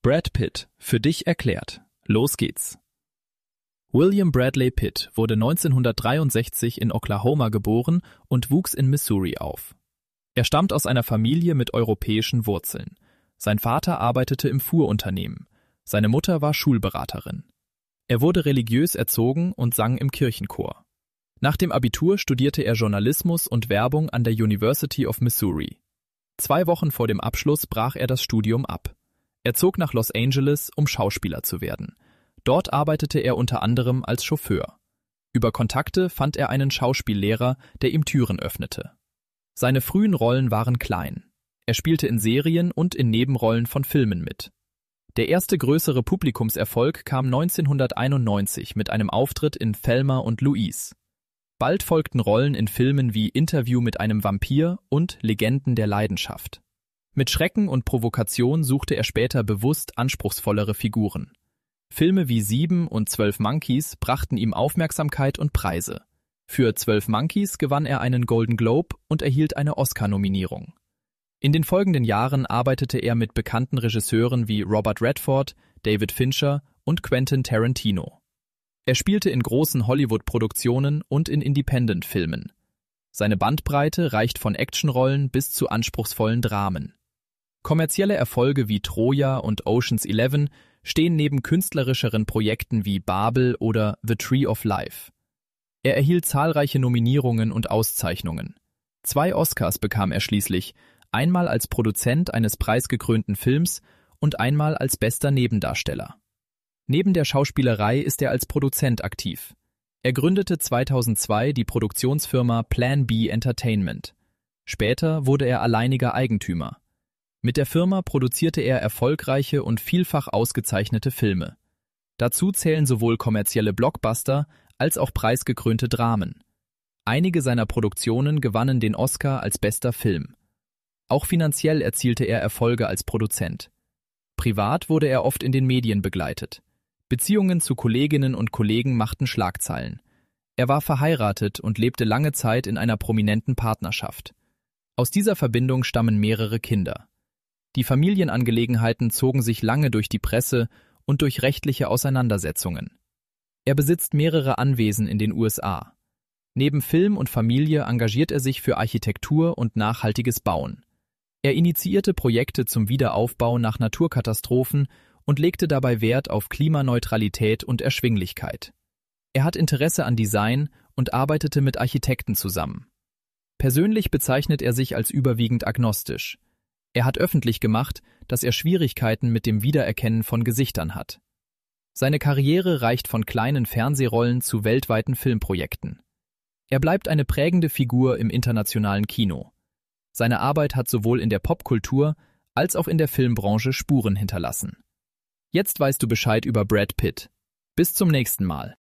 Brad Pitt, für dich erklärt. Los geht's. William Bradley Pitt wurde 1963 in Oklahoma geboren und wuchs in Missouri auf. Er stammt aus einer Familie mit europäischen Wurzeln. Sein Vater arbeitete im Fuhrunternehmen. Seine Mutter war Schulberaterin. Er wurde religiös erzogen und sang im Kirchenchor. Nach dem Abitur studierte er Journalismus und Werbung an der University of Missouri. 2 Wochen vor dem Abschluss brach er das Studium ab. Er zog nach Los Angeles, um Schauspieler zu werden. Dort arbeitete er unter anderem als Chauffeur. Über Kontakte fand er einen Schauspiellehrer, der ihm Türen öffnete. Seine frühen Rollen waren klein. Er spielte in Serien und in Nebenrollen von Filmen mit. Der erste größere Publikumserfolg kam 1991 mit einem Auftritt in Thelma und Louise. Bald folgten Rollen in Filmen wie Interview mit einem Vampir und Legenden der Leidenschaft. Mit Schrecken und Provokation suchte er später bewusst anspruchsvollere Figuren. Filme wie 7 und 12 Monkeys brachten ihm Aufmerksamkeit und Preise. Für 12 Monkeys gewann er einen Golden Globe und erhielt eine Oscar-Nominierung. In den folgenden Jahren arbeitete er mit bekannten Regisseuren wie Robert Redford, David Fincher und Quentin Tarantino. Er spielte in großen Hollywood-Produktionen und in Independent-Filmen. Seine Bandbreite reicht von Actionrollen bis zu anspruchsvollen Dramen. Kommerzielle Erfolge wie Troja und Ocean's 11 stehen neben künstlerischeren Projekten wie Babel oder The Tree of Life. Er erhielt zahlreiche Nominierungen und Auszeichnungen. 2 Oscars bekam er schließlich, einmal als Produzent eines preisgekrönten Films und einmal als bester Nebendarsteller. Neben der Schauspielerei ist er als Produzent aktiv. Er gründete 2002 die Produktionsfirma Plan B Entertainment. Später wurde er alleiniger Eigentümer. Mit der Firma produzierte er erfolgreiche und vielfach ausgezeichnete Filme. Dazu zählen sowohl kommerzielle Blockbuster als auch preisgekrönte Dramen. Einige seiner Produktionen gewannen den Oscar als bester Film. Auch finanziell erzielte er Erfolge als Produzent. Privat wurde er oft in den Medien begleitet. Beziehungen zu Kolleginnen und Kollegen machten Schlagzeilen. Er war verheiratet und lebte lange Zeit in einer prominenten Partnerschaft. Aus dieser Verbindung stammen mehrere Kinder. Die Familienangelegenheiten zogen sich lange durch die Presse und durch rechtliche Auseinandersetzungen. Er besitzt mehrere Anwesen in den USA. Neben Film und Familie engagiert er sich für Architektur und nachhaltiges Bauen. Er initiierte Projekte zum Wiederaufbau nach Naturkatastrophen und legte dabei Wert auf Klimaneutralität und Erschwinglichkeit. Er hat Interesse an Design und arbeitete mit Architekten zusammen. Persönlich bezeichnet er sich als überwiegend agnostisch. Er hat öffentlich gemacht, dass er Schwierigkeiten mit dem Wiedererkennen von Gesichtern hat. Seine Karriere reicht von kleinen Fernsehrollen zu weltweiten Filmprojekten. Er bleibt eine prägende Figur im internationalen Kino. Seine Arbeit hat sowohl in der Popkultur als auch in der Filmbranche Spuren hinterlassen. Jetzt weißt du Bescheid über Brad Pitt. Bis zum nächsten Mal.